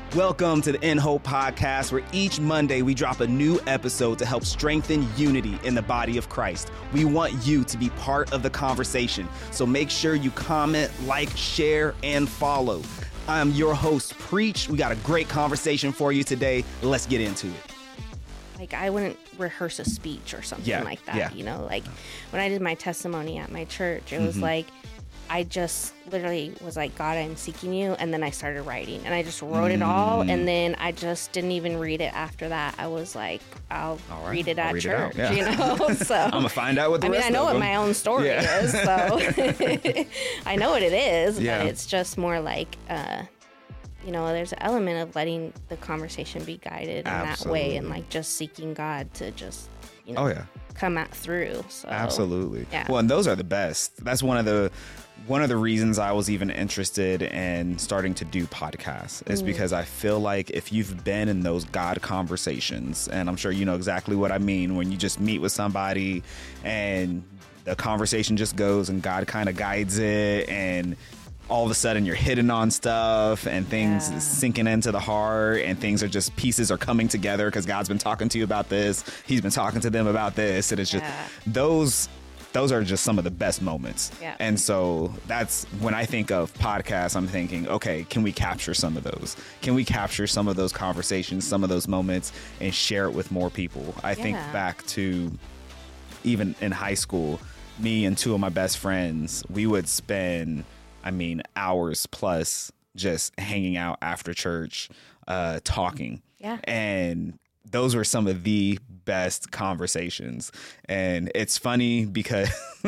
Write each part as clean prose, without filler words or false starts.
Welcome to the In Hope Podcast, where each Monday we drop a new episode to help strengthen unity in the body of Christ. We want you to be part of the conversation, so make sure you comment, like, share, and follow. I am your host, Preach. We got a great conversation for you today. Let's get into it. Like, I wouldn't rehearse a speech or something like that, you know? Like, when I did my testimony at my church, it was like, I just literally was like, God, I'm seeking you. And then I started writing. And I just wrote it all. And then I just didn't even read it after that. I was like, I'll read it at church, you know? So I'm going to find out what the rest I know of what my own story is. So I know what it is. But it's just more like, you know, there's an element of letting the conversation be guided in that way. And like just seeking God to just, you know, come out through. So absolutely. Yeah. Well, and those are the best. That's one of the reasons I was even interested in starting to do podcasts is because I feel like if you've been in those God conversations, and I'm sure you know exactly what I mean, when you just meet with somebody and the conversation just goes and God kind of guides it, and all of a sudden you're hitting on stuff and things sinking into the heart, and things are just, pieces are coming together because God's been talking to you about this. He's been talking to them about this. And it's just those are just some of the best moments. Yeah. And so that's when I think of podcasts, I'm thinking, okay, can we capture some of those? Can we capture some of those conversations, some of those moments, and share it with more people? I think back to even in high school, me and two of my best friends, we would spend, hours plus just hanging out after church, talking. Yeah. And those were some of the best conversations. And it's funny because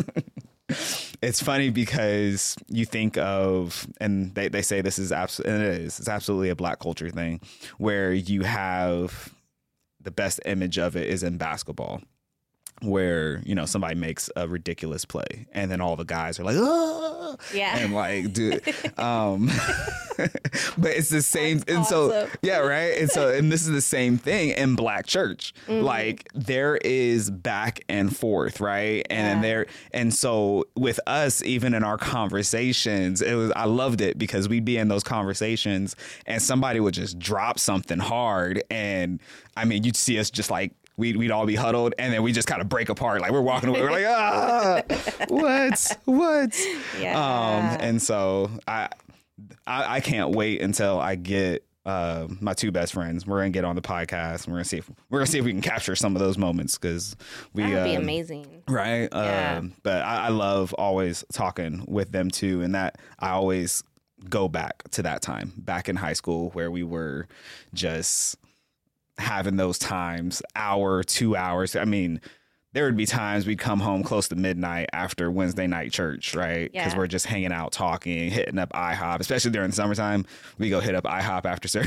you think of, and they say this is it's absolutely a Black culture thing, where you have the best image of it is in basketball, where, you know, somebody makes a ridiculous play and then all the guys are like, oh, and like, dude, but it's the same. That's and awesome. So, right. And this is the same thing in Black church. Like, there is back and forth. Right. And so with us, even in our conversations, I loved it because we'd be in those conversations and somebody would just drop something hard. And you'd see us just like, we'd all be huddled, and then we just kind of break apart. Like, we're walking away. We're like, what? Yeah. And so I can't wait until I get my two best friends. We're gonna get on the podcast. And we're gonna see if we can capture some of those moments, because that'd be amazing, right? But I love always talking with them too, and that I always go back to that time back in high school where we were just having those times, hour, 2 hours. There would be times we'd come home close to midnight after Wednesday night church, right? Because we're just hanging out, talking, hitting up IHOP, especially during the summertime. We go hit up IHOP after service.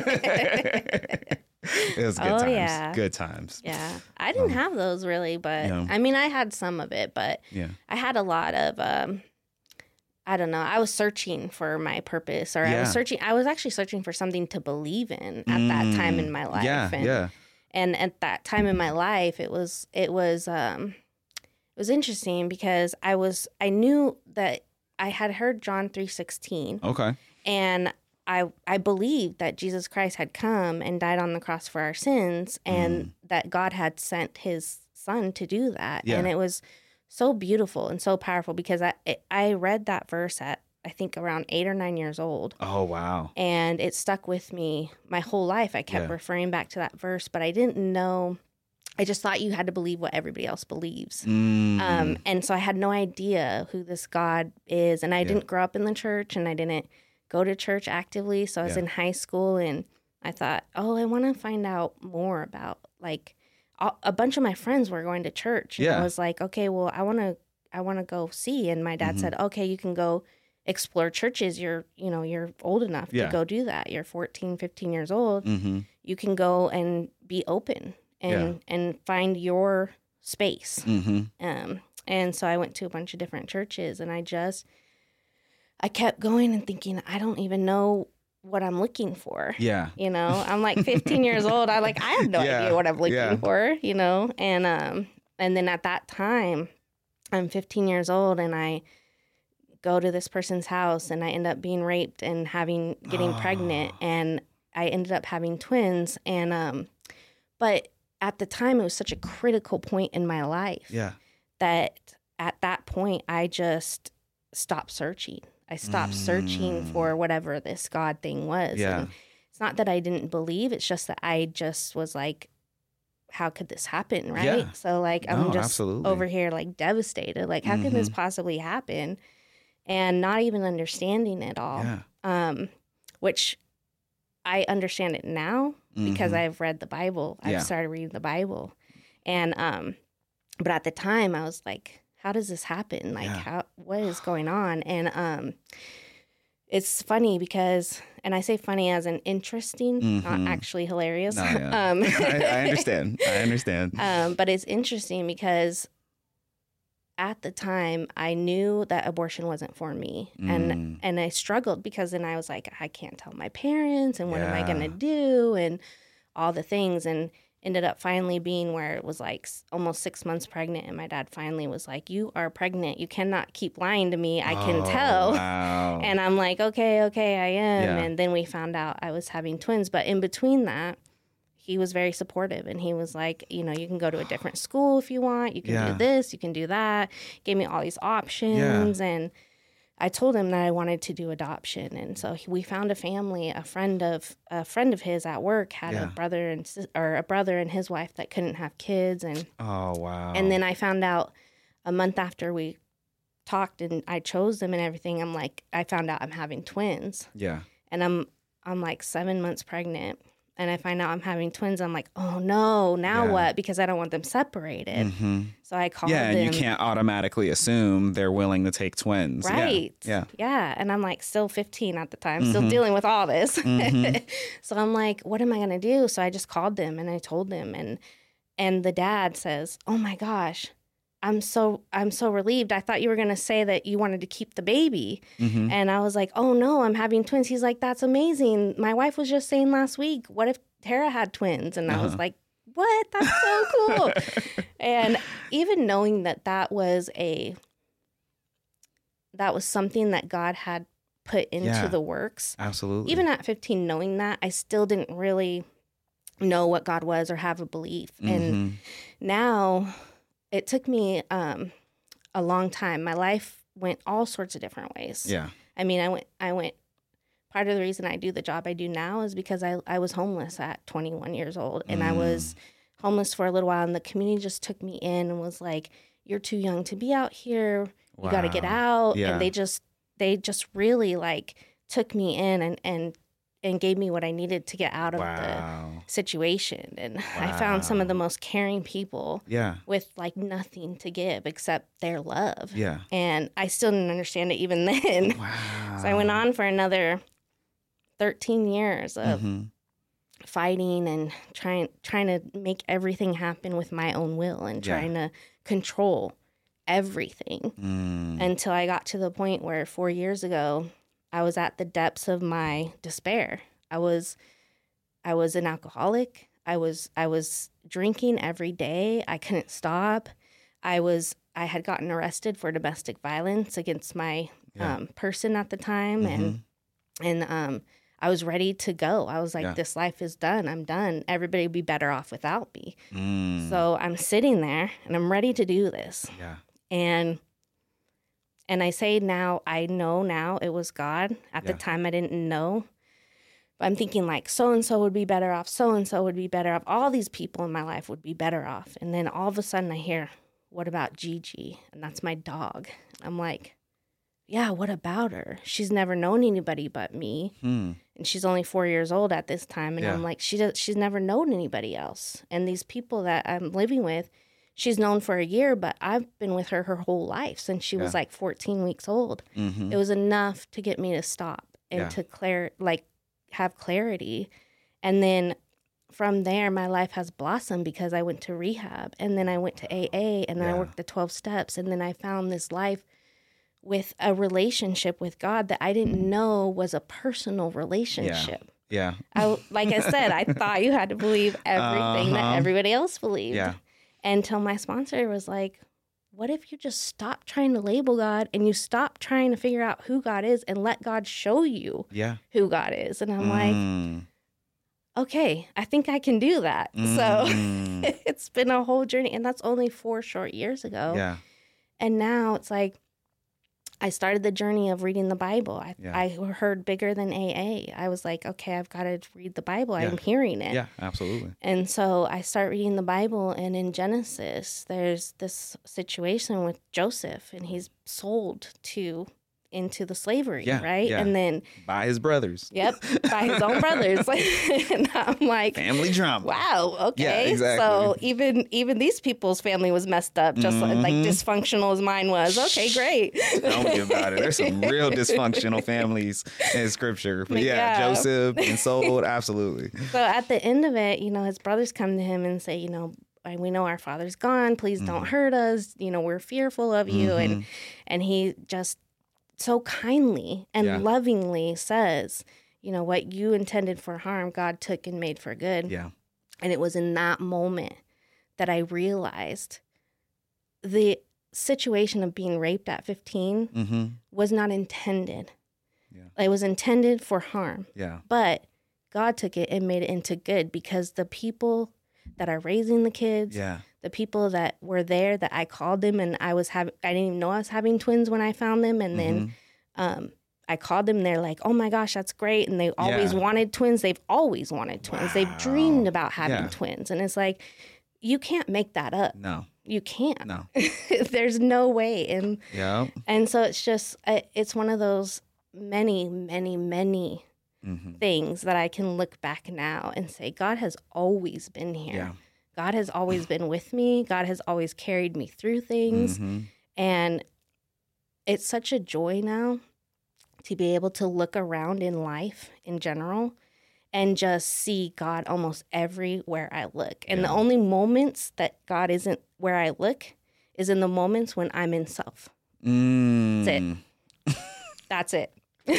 It was good times. Yeah. Good times. Yeah. I didn't have those really, but I had some of it, but I had a lot of, I don't know. I was searching for my purpose, or I was actually searching for something to believe in at that time in my life. And at that time in my life, it was interesting because I knew that I had heard John 3:16. Okay. And I believed that Jesus Christ had come and died on the cross for our sins, and that God had sent his son to do that. Yeah. And it was so beautiful and so powerful because I read that verse at, I think, around 8 or 9 years old. Oh, wow. And it stuck with me my whole life. I kept referring back to that verse, but I didn't know. I just thought you had to believe what everybody else believes. And so I had no idea who this God is. And I didn't grow up in the church, and I didn't go to church actively. So I was in high school, and I thought, I want to find out more about, like, a bunch of my friends were going to church. And I was like, okay, well, I want to go see. And my dad said, okay, you can go explore churches. You're old enough to go do that. You're 14, 15 years old. You can go and be open and find your space. And so I went to a bunch of different churches, and I kept going and thinking, I don't even know what I'm looking for. Yeah. You know, I'm like 15 years old. I have no idea what I'm looking for, you know? And then at that time, I'm 15 years old, and I go to this person's house, and I end up being raped and getting pregnant. And I ended up having twins. And, but at the time, it was such a critical point in my life that at that point, I just stopped searching. I stopped searching for whatever this God thing was. And it's not that I didn't believe. It's just that I just was like, how could this happen? Right. Yeah. So like, I'm just absolutely. over here like devastated. Like, how can this possibly happen? And not even understanding it all. Which I understand it now because I've read the Bible. I've started reading the Bible. And, but at the time I was like, how does this happen? Like, what is going on? And, it's funny because, and I say funny as in interesting, not actually hilarious. No, I understand. I understand. But it's interesting because at the time I knew that abortion wasn't for me. And I struggled because then I was like, I can't tell my parents and what am I going to do and all the things. And ended up finally being where it was like almost 6 months pregnant. And my dad finally was like, you are pregnant. You cannot keep lying to me. I can tell. Wow. And I'm like, okay, I am. And then we found out I was having twins. But in between that, he was very supportive. And he was like, you know, you can go to a different school if you want. You can do this. You can do that. Gave me all these options. And I told him that I wanted to do adoption, and so we found a family. A friend of his at work had a brother and his wife that couldn't have kids, and And then I found out a month after we talked and I chose them and everything. I'm like, I found out I'm having twins. And I'm like 7 months pregnant. And I find out I'm having twins. I'm like, oh no, now what? Because I don't want them separated. So I called them. And you can't automatically assume they're willing to take twins. Right. Yeah. And I'm like still 15 at the time, still dealing with all this. So I'm like, what am I going to do? So I just called them and I told them. And the dad says, oh my gosh, I'm so relieved. I thought you were going to say that you wanted to keep the baby. And I was like, oh no, I'm having twins. He's like, that's amazing. My wife was just saying last week, what if Tara had twins? And I was like, what? That's so cool. And even knowing that was something that God had put into the works. Absolutely. Even at 15, knowing that, I still didn't really know what God was or have a belief. And now it took me a long time. My life went all sorts of different ways. I mean, I went. Part of the reason I do the job I do now is because I was homeless at 21 years old, and I was homeless for a little while, and the community just took me in and was like, "You're too young to be out here. You got to get out." And they just really like took me in and gave me what I needed to get out of the situation. And I found some of the most caring people with like nothing to give except their love. And I still didn't understand it even then. So I went on for another 13 years of fighting and trying to make everything happen with my own will and trying to control everything until I got to the point where 4 years ago, I was at the depths of my despair. I was an alcoholic. I was drinking every day. I couldn't stop. I had gotten arrested for domestic violence against my person at the time, and I was ready to go. I was like, this life is done. I'm done. Everybody would be better off without me. So I'm sitting there and I'm ready to do this. And I say now, I know now it was God. At the time, I didn't know. But I'm thinking like, so-and-so would be better off. So-and-so would be better off. All these people in my life would be better off. And then all of a sudden I hear, what about Gigi? And that's my dog. I'm like, yeah, what about her? She's never known anybody but me. And she's only 4 years old at this time. And I'm like, she's never known anybody else. And these people that I'm living with, she's known for a year, but I've been with her whole life since she was like 14 weeks old. It was enough to get me to stop and to have clarity. And then from there, my life has blossomed because I went to rehab, and then I went to AA, and then I worked the 12 steps, and then I found this life with a relationship with God that I didn't know was a personal relationship. Like I said, I thought you had to believe everything that everybody else believed. Until my sponsor was like, what if you just stop trying to label God and you stop trying to figure out who God is and let God show you who God is? And I'm like, okay, I think I can do that. So it's been a whole journey, and that's only 4 short years ago. Yeah. And now it's like, I started the journey of reading the Bible. I heard bigger than AA. I was like, okay, I've got to read the Bible. I'm hearing it. Yeah, absolutely. And so I start reading the Bible, and in Genesis, there's this situation with Joseph, and he's sold into the slavery, right? Yeah. And then by his brothers. Yep, by his own brothers. And I'm like, family drama. Wow, okay. Yeah, exactly. So even these people's family was messed up, just like dysfunctional as mine was. Okay, great. Tell me about it. There's some real dysfunctional families in Scripture. But Joseph and sold, absolutely. So at the end of it, his brothers come to him and say, we know our father's gone. Please don't hurt us. We're fearful of you. And he just so kindly and lovingly says, what you intended for harm, God took and made for good. Yeah. And it was in that moment that I realized the situation of being raped at 15 was not intended. Yeah. It was intended for harm. Yeah. But God took it and made it into good, because the people that are raising the kids, the people that were there, that I called them, and I didn't even know I was having twins when I found them. And then I called them. They're like, oh my gosh, that's great. And they always wanted twins. They've always wanted twins. Wow. They've dreamed about having twins. And it's like, you can't make that up. No. You can't. No. There's no way. And so it's just, it's one of those many, many, many things that I can look back now and say, God has always been here. Yeah. God has always been with me. God has always carried me through things. And it's such a joy now to be able to look around in life in general and just see God almost everywhere I look. And the only moments that God isn't where I look is in the moments when I'm in self. That's it. That's it.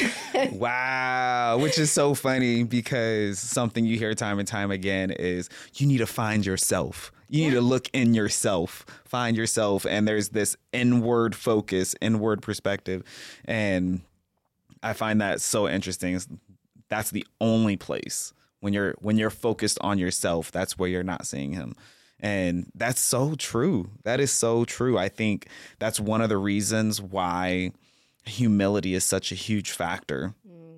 Wow. Which is so funny, because something you hear time and time again is you need to find yourself. You need to look in yourself, find yourself. And there's this inward focus, inward perspective. And I find that so interesting. That's the only place when you're focused on yourself, that's where you're not seeing him. And that's so true. That is so true. I think that's one of the reasons why humility is such a huge factor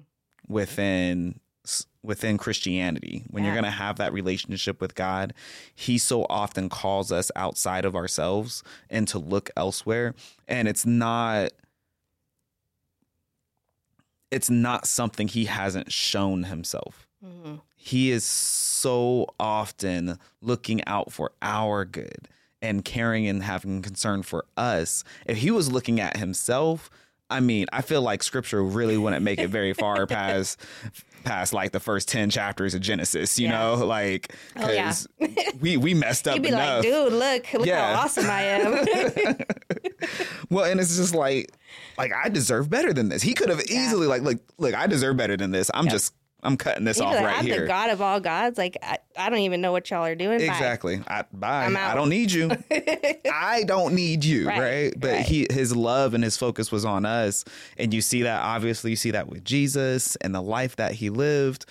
within Christianity. When you're going to have that relationship with God, he so often calls us outside of ourselves and to look elsewhere. And it's not something he hasn't shown himself. He is so often looking out for our good and caring and having concern for us. If he was looking at himself, I mean, I feel like Scripture really wouldn't make it very far past like the first 10 chapters of Genesis, you know, like, because we messed up. He'd be enough. Like, dude, look how awesome I am. Well, and it's just like I deserve better than this. He could have easily look, I deserve better than this. I'm cutting this off right here. I'm the God of all gods. Like, I don't even know what y'all are doing. Exactly. Bye. I don't need you. I don't need you. Right. But his love and his focus was on us. And you see that, obviously, you see that with Jesus and the life that he lived.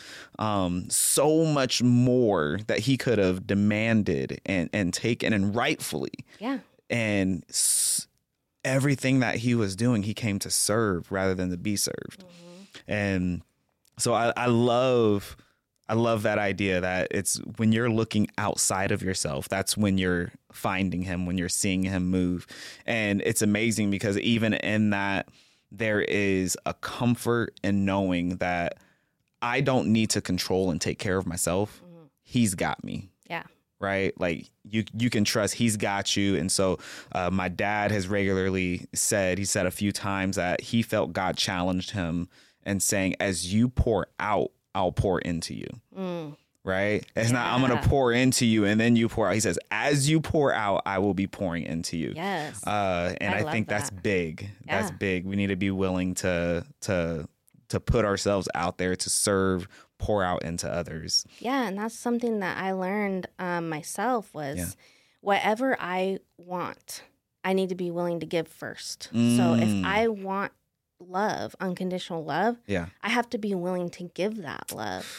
So much more that he could have demanded and taken, and rightfully. Yeah. And everything that he was doing, he came to serve rather than to be served. And so I love that idea that it's when you're looking outside of yourself, that's when you're finding him, when you're seeing him move. And it's amazing because even in that, there is a comfort in knowing that I don't need to control and take care of myself. He's got me. Yeah. Right. Like you can trust he's got you. And so my dad has regularly said, he said a few times that he felt God challenged him and saying, as you pour out, I'll pour into you. Right. It's not, I'm going to pour into you and then you pour out. He says, as you pour out, I will be pouring into you. Yes. And I think that's big. Yeah. That's big. We need to be willing to put ourselves out there to serve, pour out into others. Yeah. And that's something that I learned myself was whatever I want, I need to be willing to give first. So if I want love, unconditional love, I have to be willing to give that love.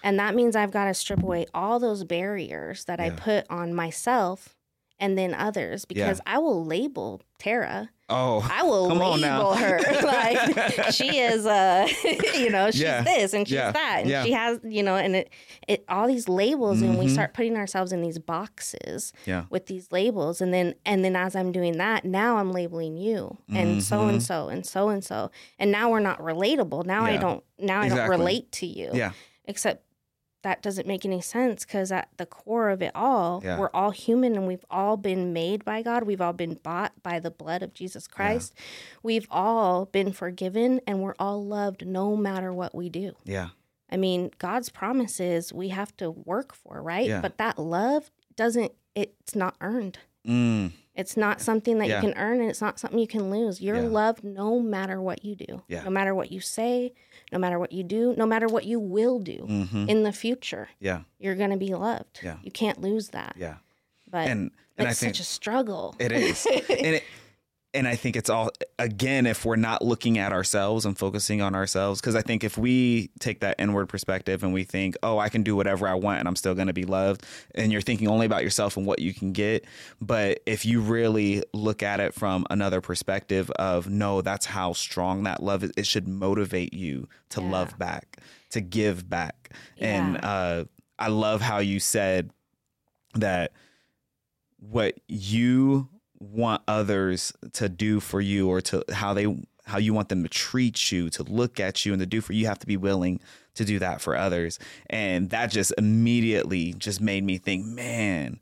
And that means I've got to strip away all those barriers that I put on myself and then others, because I will label Tara. Oh, I will label her like she is, she's this and she's that, and she has, and it all these labels, and we start putting ourselves in these boxes with these labels, and then as I'm doing that, now I'm labeling you and so and so and so and so, and now we're not relatable. Now I don't relate to you. Yeah, except that doesn't make any sense, because at the core of it all, we're all human, and we've all been made by God. We've all been bought by the blood of Jesus Christ. Yeah. We've all been forgiven, and we're all loved no matter what we do. Yeah. I mean, God's promises we have to work for, right? Yeah. But that love it's not earned. It's not something that you can earn, and it's not something you can lose. You're loved no matter what you do, no matter what you say, no matter what you do, no matter what you will do in the future. Yeah, you're going to be loved. Yeah, you can't lose that. Yeah, but and it's I think such a struggle. It is, and I think it's all, again, if we're not looking at ourselves and focusing on ourselves, because I think if we take that inward perspective and we think, oh, I can do whatever I want and I'm still going to be loved, and you're thinking only about yourself and what you can get. But if you really look at it from another perspective of, no, that's how strong that love is, it should motivate you to love back, to give back. Yeah. And I love how you said that what you want others to do for you, or to how you want them to treat you, to look at you and to do for you, have to be willing to do that for others. And that just immediately just made me think, man,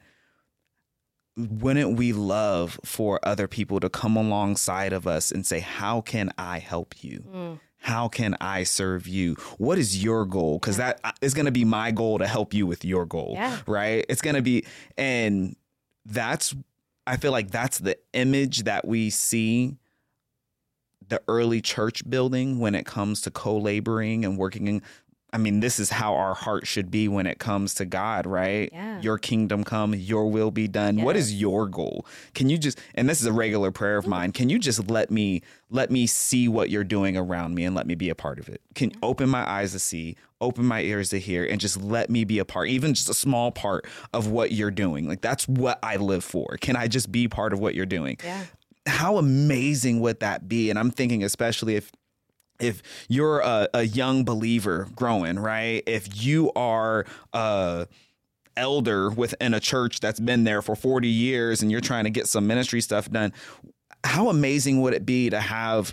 wouldn't we love for other people to come alongside of us and say, how can I help you? How can I serve you? What is your goal? Because that is going to be my goal, to help you with your goal, right? It's going to be, and I feel like that's the image that we see the early church building when it comes to co-laboring and working. I mean, this is how our heart should be when it comes to God, right? Yeah. Your kingdom come, your will be done. Yes. What is your goal? Can you just, and this is a regular prayer of mine, can you just let me see what you're doing around me and let me be a part of it? Can open my eyes to see, open my ears to hear, and just let me be a part, even just a small part of what you're doing. Like, that's what I live for. Can I just be part of what you're doing? Yeah. How amazing would that be? And I'm thinking, especially if you're a young believer growing, right? If you are elder within a church that's been there for 40 years and you're trying to get some ministry stuff done, how amazing would it be to have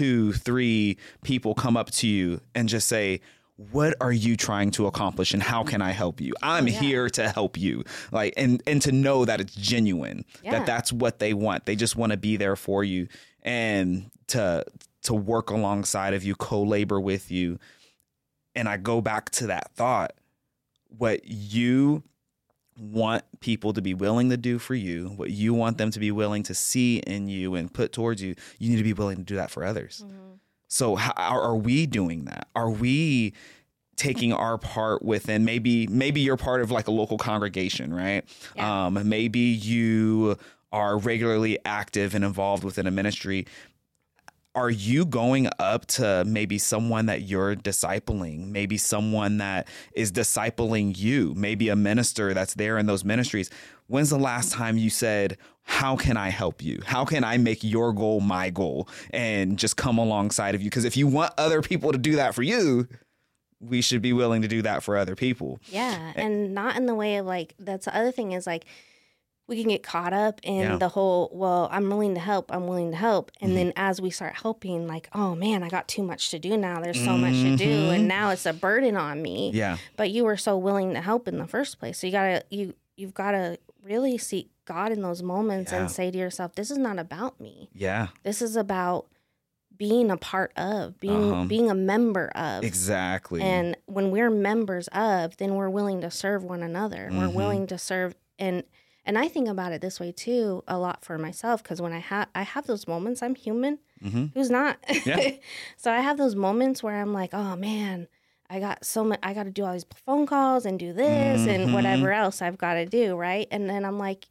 2-3 people come up to you and just say, what are you trying to accomplish and how can I help you? I'm here to help you. Like, and to know that it's genuine, that that's what they want. They just want to be there for you and to work alongside of you, co-labor with you. And I go back to that thought, what you want people to be willing to do for you, what you want them to be willing to see in you and put towards you, you need to be willing to do that for others. Mm-hmm. So how are we doing that? Are we taking our part within, maybe you're part of like a local congregation, right? Yeah. Maybe you are regularly active and involved within a ministry. Are you going up to maybe someone that you're discipling, maybe someone that is discipling you, maybe a minister that's there in those ministries? When's the last time you said, how can I help you? How can I make your goal my goal and just come alongside of you? Because if you want other people to do that for you, we should be willing to do that for other people. Yeah. And not in the way of like, that's the other thing is like, we can get caught up in the whole, well, I'm willing to help. And then as we start helping, like, oh man, I got too much to do now. There's so much to do. And now it's a burden on me. Yeah. But you were so willing to help in the first place. So you've got to really seek God in those moments and say to yourself, this is not about me. Yeah. This is about being a part of, being a member of. Exactly. And when we're members of, then we're willing to serve one another. We're willing to serve. And I think about it this way too, a lot for myself, because when I have those moments, I'm human, who's not. Yeah. So I have those moments where I'm like, oh man, I got to do all these phone calls and do this and whatever else I've got to do, right? And then I'm like,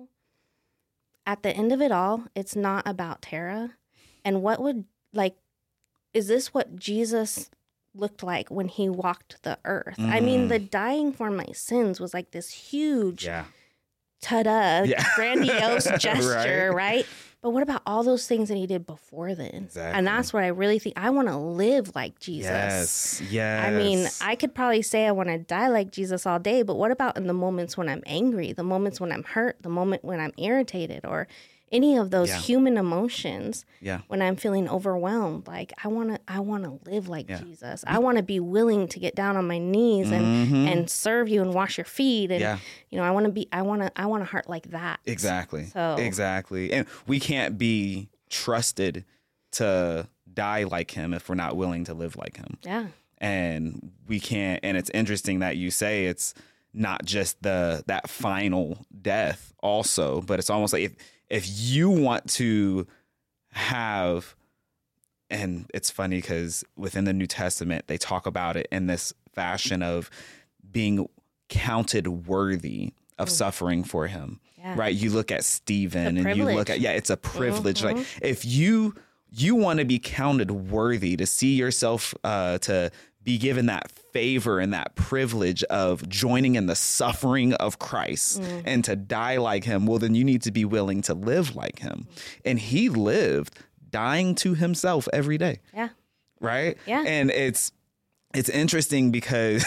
at the end of it all, it's not about Tara. And is this what Jesus looked like when he walked the earth. I mean, the dying for my sins was like this huge, ta-da, grandiose gesture, right? But what about all those things that he did before then? Exactly. And that's what I really think. I want to live like Jesus. Yes. I mean, I could probably say I want to die like Jesus all day, but what about in the moments when I'm angry, the moments when I'm hurt, the moment when I'm irritated, or any of those human emotions when I'm feeling overwhelmed? Like, I want to live like Jesus. I want to be willing to get down on my knees and serve you and wash your feet. And, you know, I want a heart like that. Exactly. So. Exactly. And we can't be trusted to die like him if we're not willing to live like him. Yeah. And we can't. And it's interesting that you say it's not just that final death also, but it's almost like if you want to have, and it's funny because within the New Testament, they talk about it in this fashion of being counted worthy of suffering for him, right? You look at Stephen and you look at, it's a privilege. Like if you want to be counted worthy to see yourself, to be given that favor and that privilege of joining in the suffering of Christ and to die like him, well, then you need to be willing to live like him. And he lived dying to himself every day. Yeah. Right. Yeah. And it's interesting because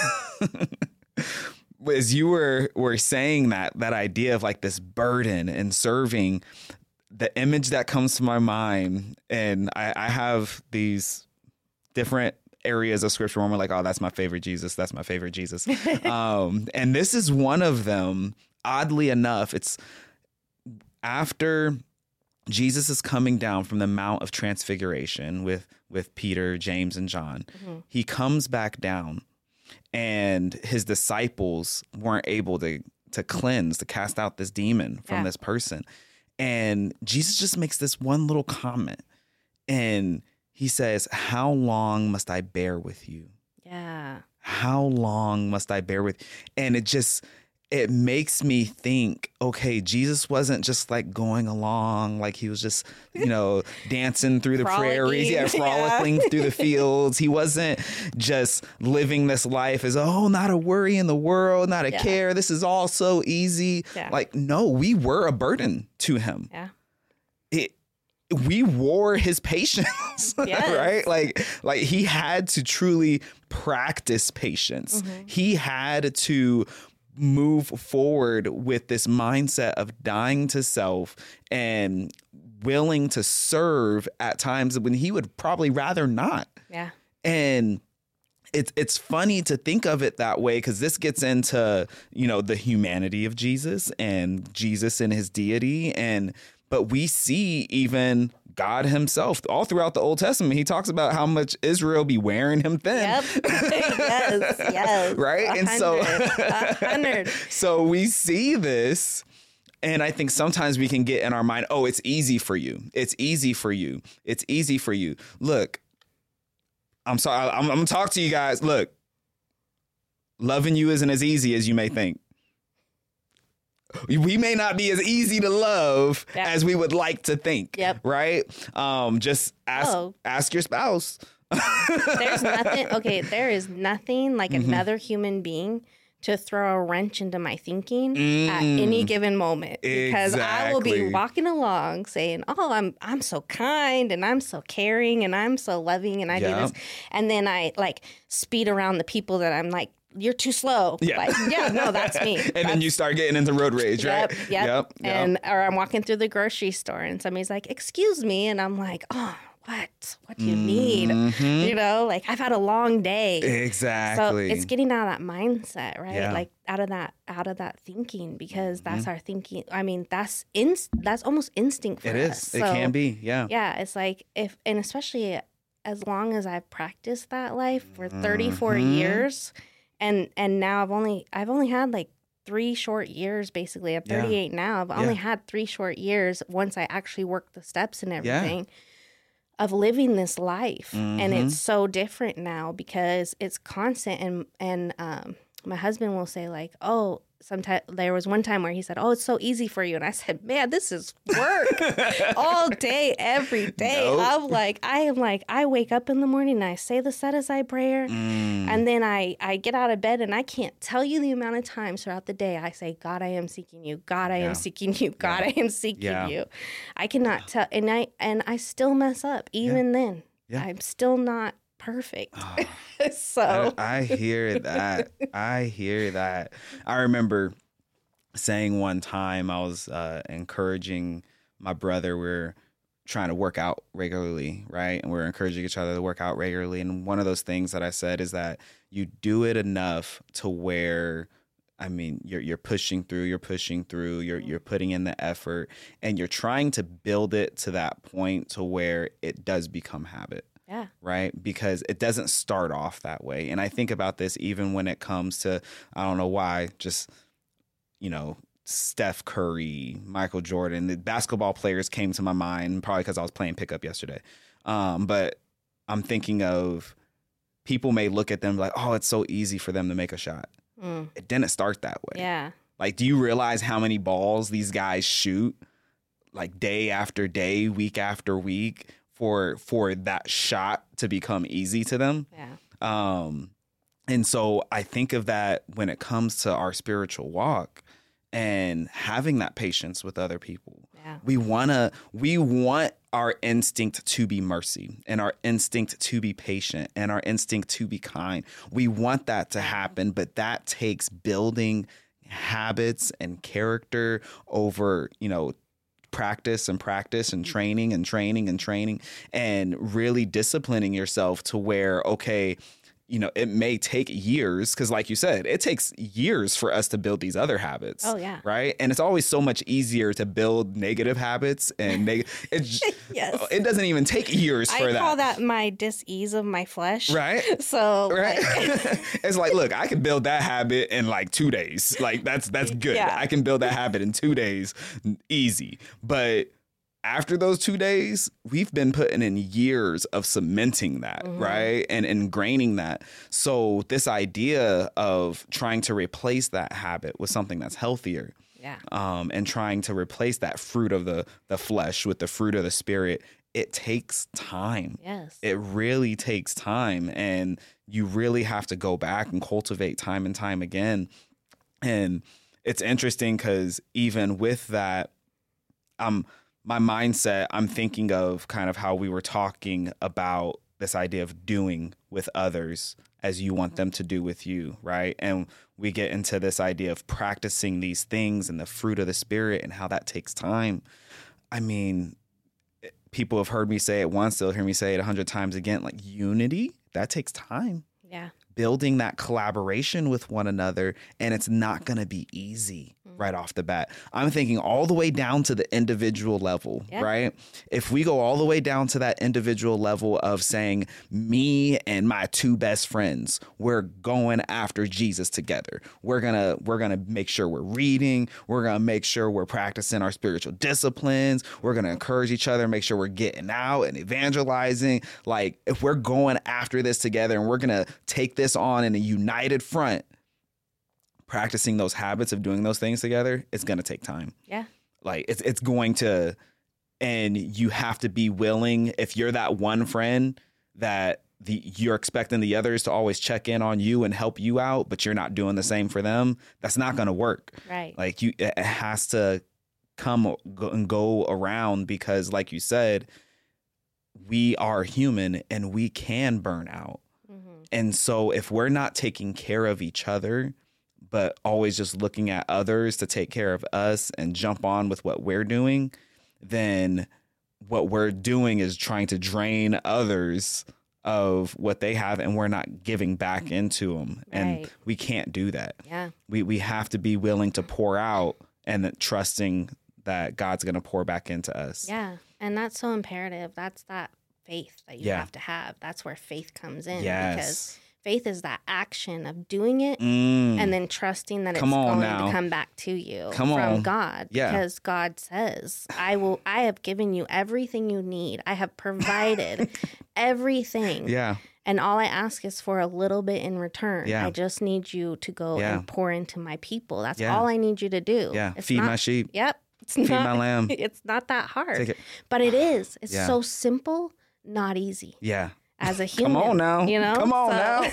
as you were saying that idea of like this burden and serving, the image that comes to my mind, and I have these different areas of scripture where we're like, oh, that's my favorite Jesus. That's my favorite Jesus. And this is one of them. Oddly enough, it's after Jesus is coming down from the Mount of Transfiguration with Peter, James, and John. He comes back down, and his disciples weren't able to cast out this demon from this person. And Jesus just makes this one little comment, and he says, how long must I bear with you? Yeah. How long must I bear with you? And it makes me think, okay, Jesus wasn't just like going along, like he was just, you know, dancing through the prairies, frolicking through the fields. He wasn't just living this life as, oh, not a worry in the world, not a care. This is all so easy. Yeah. Like, no, we were a burden to him. Yeah. We wore his patience, right? Like he had to truly practice patience. He had to move forward with this mindset of dying to self and willing to serve at times when he would probably rather not. Yeah. And it's funny to think of it that way, because this gets into, you know, the humanity of Jesus and Jesus and his deity. But we see even God himself all throughout the Old Testament. He talks about how much Israel be wearing him thin. Yep. yes. Right. 100, and so 100. So we see this. And I think sometimes we can get in our mind, oh, it's easy for you. It's easy for you. It's easy for you. Look, I'm sorry. I'm going to talk to you guys. Look, loving you isn't as easy as you may think. We may not be as easy to love as we would like to think. Yep. Right. Just ask your spouse. There's nothing. Okay. There is nothing like another human being to throw a wrench into my thinking at any given moment, because I will be walking along saying, oh, I'm so kind and I'm so caring and I'm so loving and I do this. And then I like speed around the people that I'm like, you're too slow. Yeah. Like, no, that's me. And then you start getting into road rage, right? Yep. Or I'm walking through the grocery store and somebody's like, excuse me. And I'm like, oh, what do you need? You know, like I've had a long day. Exactly. So it's getting out of that mindset, right? Yeah. Like out of that thinking, because that's our thinking. I mean, that's almost instinct for us. It is. So, it can be. Yeah. Yeah. It's like and especially as long as I've practiced that life for 34 years. And now I've only had like 3 short years, basically. I'm 38 now. I've only had 3 short years once I actually worked the steps and everything of living this life. And it's so different now because it's constant and my husband will say like, oh, sometimes there was one time where he said, oh, it's so easy for you. And I said, man, this is work all day, every day. Nope. I wake up in the morning and I say the set aside prayer. And then I get out of bed and I can't tell you the amount of times throughout the day I say, God, I am seeking you. God, I am seeking you. God, I am seeking you. I cannot tell. And I still mess up even then. Yeah. I'm still not perfect. So I hear that. I hear that. I remember saying one time I was encouraging my brother. We're trying to work out regularly, right? And we're encouraging each other to work out regularly. And one of those things that I said is that you do it enough to where, I mean, you're pushing through, you're putting in the effort, and you're trying to build it to that point to where it does become habit. Yeah. Right. Because it doesn't start off that way. And I think about this even when it comes to, I don't know why, just, Steph Curry, Michael Jordan, the basketball players came to my mind, probably because I was playing pickup yesterday. But I'm thinking of people may look at them like, oh, it's so easy for them to make a shot. It didn't start that way. Yeah. Like, do you realize how many balls these guys shoot like day after day, week after week? For that shot to become easy to them. Yeah. And so I think of that when it comes to our spiritual walk and having that patience with other people. Yeah. We want our instinct to be mercy and our instinct to be patient and our instinct to be kind. We want that to happen, but that takes building habits and character over, practice and training and really disciplining yourself to where, okay, it may take years, because like you said, it takes years for us to build these other habits. Oh, yeah. Right. And it's always so much easier to build negative habits and Yes. It doesn't even take years for that. I call that my dis-ease of my flesh. Right. So right. It's like, look, I can build that habit in like 2 days. Like that's good. Yeah. I can build that habit in 2 days. Easy. But after those 2 days, we've been putting in years of cementing that, right? And ingraining that. So this idea of trying to replace that habit with something that's healthier, and trying to replace that fruit of the flesh with the fruit of the spirit, it takes time. Yes. It really takes time. And you really have to go back and cultivate time and time again. And it's interesting because even with that, my mindset, I'm thinking of kind of how we were talking about this idea of doing with others as you want them to do with you, right? And we get into this idea of practicing these things and the fruit of the spirit and how that takes time. I mean, people have heard me say it once, they'll hear me say it 100 times again, like unity, that takes time. Yeah. Building that collaboration with one another, and it's not going to be easy right off the bat. I'm thinking all the way down to the individual level, right? If we go all the way down to that individual level of saying me and my 2 best friends, we're going after Jesus together. We're going to make sure we're reading. We're going to make sure we're practicing our spiritual disciplines. We're going to encourage each other, make sure we're getting out and evangelizing. Like if we're going after this together and we're going to take this on in a united front, practicing those habits of doing those things together, it's going to take time. Yeah. Like it's going to, and you have to be willing, if you're that one friend that you're expecting the others to always check in on you and help you out, but you're not doing the same for them, that's not going to work. Right. Like it has to go around because like you said, we are human and we can burn out. And so if we're not taking care of each other, but always just looking at others to take care of us and jump on with what we're doing, then what we're doing is trying to drain others of what they have, and we're not giving back into them. Right. And we can't do that. Yeah. We have to be willing to pour out and trusting that God's going to pour back into us. Yeah. And that's so imperative. That's that faith that you have to have. That's where faith comes in. Yes. Because faith is that action of doing it and then trusting that it's going to come back to you from God. Yeah. Because God says, I have given you everything you need. I have provided everything. Yeah. And all I ask is for a little bit in return. Yeah. I just need you to go and pour into my people. That's Yeah. all I need you to do. Yeah. Feed my sheep. Yep. Feed my lamb. It's not that hard. Take it. But it is. It's so simple, not easy. Yeah. As a human. Come on now. You know? Come on now.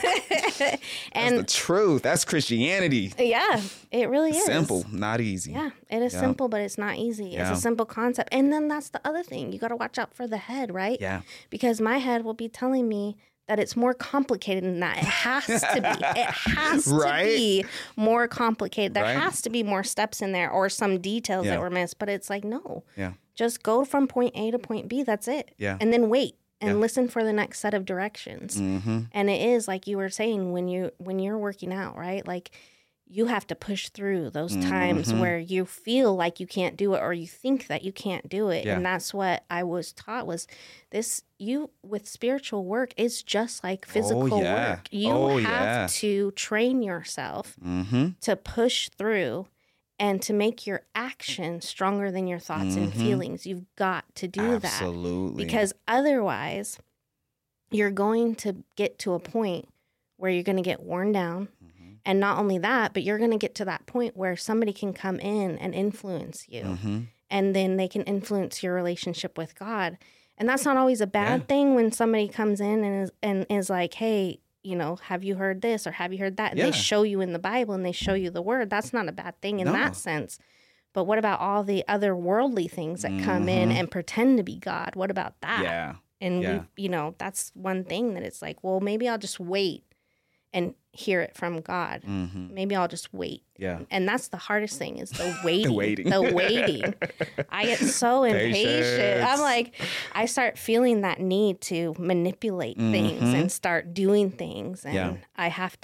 And That's the truth. That's Christianity. yeah, it really is. Simple, not easy. Yeah, it is simple, but it's not easy. Yeah. It's a simple concept. And then that's the other thing. You got to watch out for the head, right? Yeah. Because my head will be telling me that it's more complicated than that. It has to be. It has Right? to be more complicated. There Right? has to be more steps in there or some details that were missed. But it's like, no. Yeah. Just go from point A to point B. That's it. Yeah. And then wait and listen for the next set of directions. Mm-hmm. And it is like you were saying when you're working out, right? Like you have to push through those times where you feel like you can't do it or you think that you can't do it. Yeah. And that's what I was taught was this with spiritual work is just like physical work. You have to train yourself to push through and to make your action stronger than your thoughts and feelings. You've got to do that. Absolutely. Because otherwise, you're going to get to a point where you're going to get worn down. And not only that, but you're going to get to that point where somebody can come in and influence you. And then they can influence your relationship with God. And that's not always a bad thing when somebody comes in and is like, hey, you know, have you heard this or have you heard that? And they show you in the Bible and they show you the word. That's not a bad thing in that sense. But what about all the other worldly things that come in and pretend to be God? What about that? Yeah. And, we, you know, that's one thing that it's like, well, maybe I'll just wait and hear it from God. Maybe I'll just wait. Yeah. And that's the hardest thing is the waiting. waiting. The waiting. I get so impatient. I'm like, I start feeling that need to manipulate things and start doing things. And I have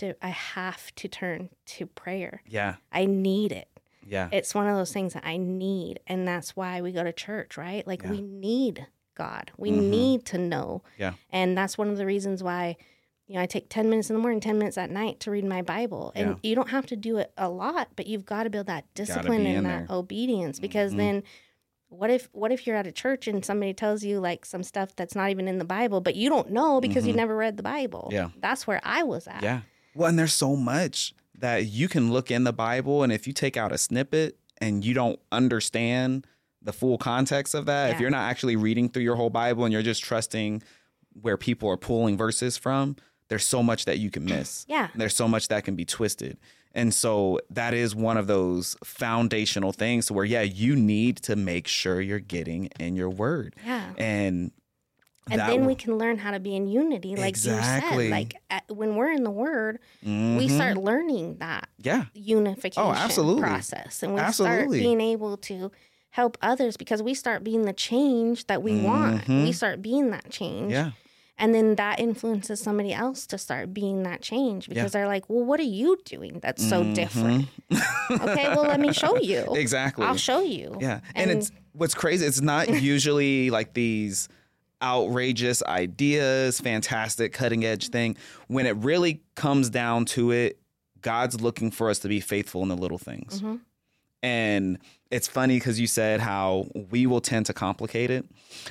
to turn to prayer. Yeah. I need it. Yeah. It's one of those things that I need. And that's why we go to church, right? Like we need God. We need to know. Yeah. And that's one of the reasons why, you know, I take 10 minutes in the morning, 10 minutes at night to read my Bible. And you don't have to do it a lot, but you've got to build that discipline and that obedience. Because then what if you're at a church and somebody tells you like some stuff that's not even in the Bible, but you don't know because you never read the Bible? Yeah. That's where I was at. Yeah. Well, and there's so much that you can look in the Bible, and if you take out a snippet and you don't understand the full context of that, if you're not actually reading through your whole Bible and you're just trusting where people are pulling verses from, there's so much that you can miss. Yeah. There's so much that can be twisted. And so that is one of those foundational things where, you need to make sure you're getting in your word. Yeah. And then we can learn how to be in unity, like you said. Like when we're in the Word, we start learning that unification process, and we start being able to help others because we start being the change that we want. We start being that change. Yeah. And then that influences somebody else to start being that change because they're like, well, what are you doing that's so different? Okay, well, let me show you. Exactly. I'll show you. Yeah. And it's what's crazy, it's not usually like these outrageous ideas, fantastic cutting edge thing. When it really comes down to it, God's looking for us to be faithful in the little things. And it's funny because you said how we will tend to complicate it.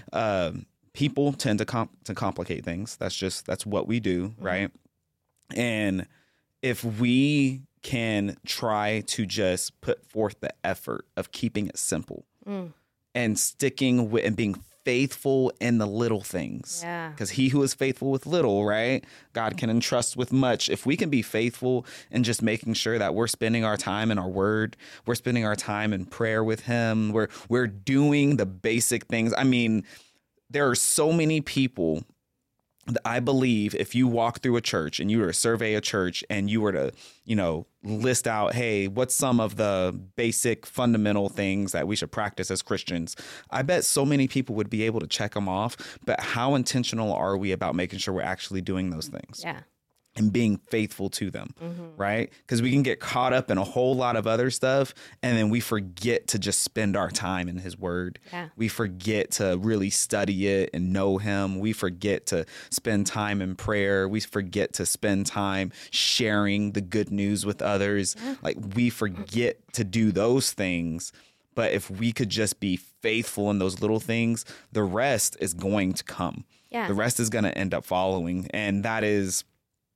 People tend to complicate things. That's what we do, right? And if we can try to just put forth the effort of keeping it simple and sticking with and being faithful in the little things. Yeah. Because he who is faithful with little, right? God can entrust with much. If we can be faithful in just making sure that we're spending our time in our word, we're spending our time in prayer with him, we're doing the basic things. I mean, there are so many people that I believe if you walk through a church and you were to survey a church and you were to, list out, hey, what's some of the basic fundamental things that we should practice as Christians? I bet so many people would be able to check them off. But how intentional are we about making sure we're actually doing those things? Yeah. And being faithful to them, right? Because we can get caught up in a whole lot of other stuff, and then we forget to just spend our time in his word. Yeah. We forget to really study it and know him. We forget to spend time in prayer. We forget to spend time sharing the good news with others. Yeah. Like we forget to do those things. But if we could just be faithful in those little things, the rest is going to come. Yeah. The rest is going to end up following. And that is,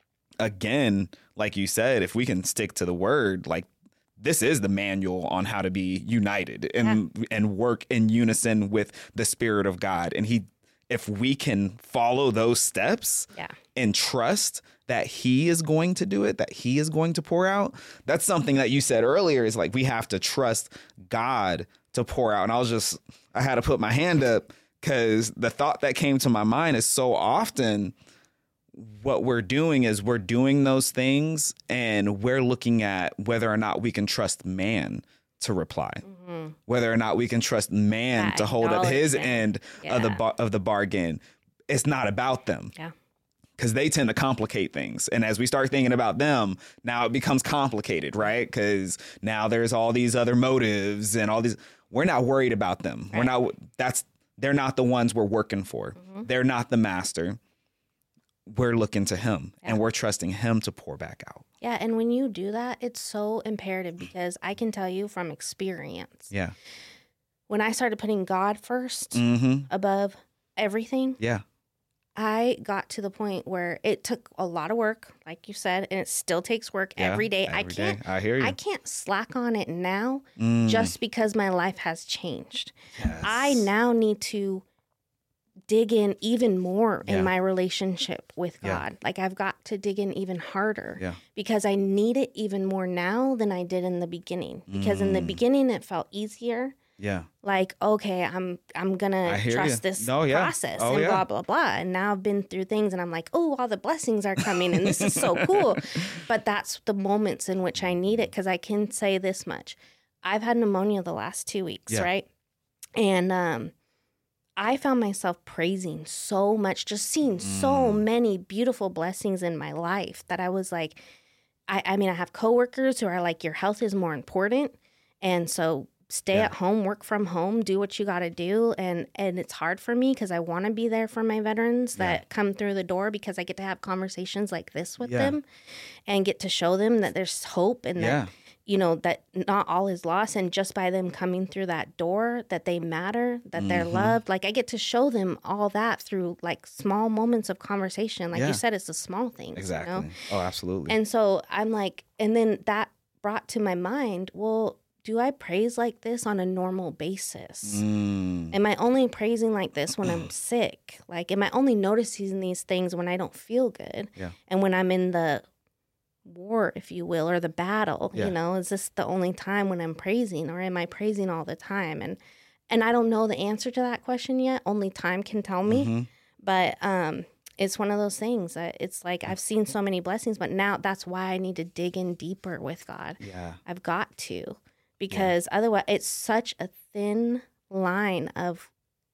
again, like you said, if we can stick to the word, like this is the manual on how to be united and work in unison with the Spirit of God. And if we can follow those steps and trust that he is going to do it, that he is going to pour out, that's something that you said earlier is like, we have to trust God to pour out. And I had to put my hand up because the thought that came to my mind is so often what we're doing is we're doing those things and we're looking at whether or not we can trust man to reply, whether or not we can trust man to hold up his end of the bargain. It's not about them. Yeah. Because they tend to complicate things. And as we start thinking about them, now it becomes complicated, right? Because now there's all these other motives and all these. We're not worried about them. Right. They're not the ones we're working for. They're not the master. We're looking to him and we're trusting him to pour back out. Yeah. And when you do that, it's so imperative because I can tell you from experience. Yeah. When I started putting God first above everything. Yeah. I got to the point where it took a lot of work, like you said, and it still takes work every day. I hear you. I can't slack on it now just because my life has changed. Yes. I now need to dig in even more in my relationship with God. Yeah. Like I've got to dig in even harder because I need it even more now than I did in the beginning. Because in the beginning it felt easier. Yeah. Like, okay, I'm gonna trust this process and blah, blah, blah. And now I've been through things and I'm like, oh, all the blessings are coming and this is so cool. But that's the moments in which I need it because I can say this much. I've had pneumonia the last 2 weeks, right? And I found myself praising so much, just seeing so many beautiful blessings in my life that I was like, I mean, I have coworkers who are like, your health is more important. And so stay at home, work from home, do what you got to do. And it's hard for me because I want to be there for my veterans that come through the door because I get to have conversations like this with them and get to show them that there's hope and that, you know, that not all is lost. And just by them coming through that door, that they matter, that they're loved. Like I get to show them all that through like small moments of conversation. Like you said, it's the small things. Exactly. You know? Oh, absolutely. And so I'm like, and then that brought to my mind, well, do I praise like this on a normal basis? Am I only praising like this when I'm sick? Like, am I only noticing these things when I don't feel good? Yeah. And when I'm in the war, if you will, or the battle, you know, is this the only time when I'm praising or am I praising all the time? And I don't know the answer to that question yet. Only time can tell me. But it's one of those things that it's like I've seen so many blessings, but now that's why I need to dig in deeper with God. Yeah. I've got to. Because otherwise it's such a thin line of